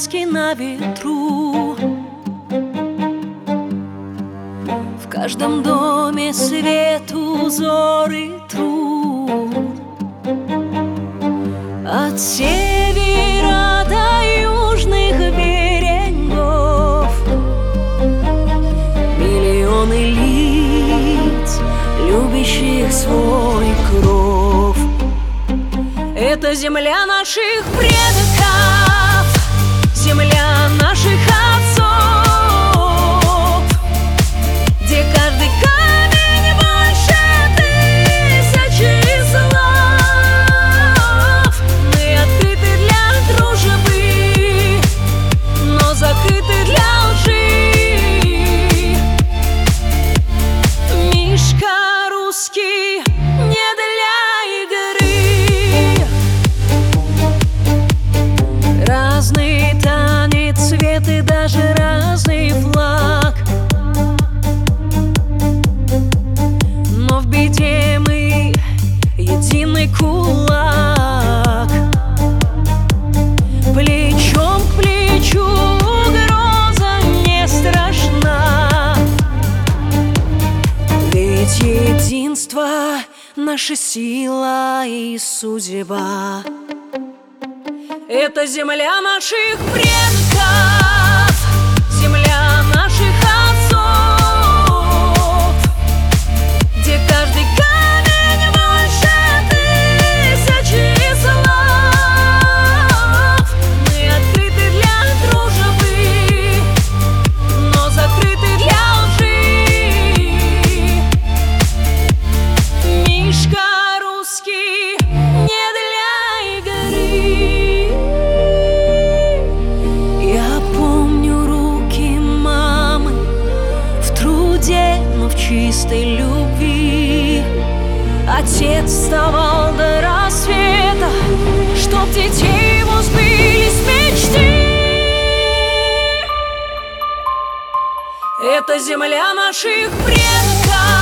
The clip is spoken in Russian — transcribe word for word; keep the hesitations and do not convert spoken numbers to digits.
краски на ветру. В каждом доме свет, узор и труд. От севера до южных берегов миллионы лиц, любящих свой кров. Это земля наших предков, земля наших отцов, где каждый камень больше тысячи слов. Мы открыты для дружбы, но закрыты для лжи. Мишка русский не для игры. Разный танец, цвет и даже разный флаг, но в беде мы единый кулак. Плечом к плечу угроза не страшна, ведь единство — наша сила и судьба. Это земля наших предков, земля наших отцов, где каждый камень больше тысячи слов. Мы открыты для дружбы, но закрыты для лжи. Мишка русский не для игры. Но в чистой любви отец вставал до рассвета, чтоб детей его сбылись мечты. Это земля наших предков.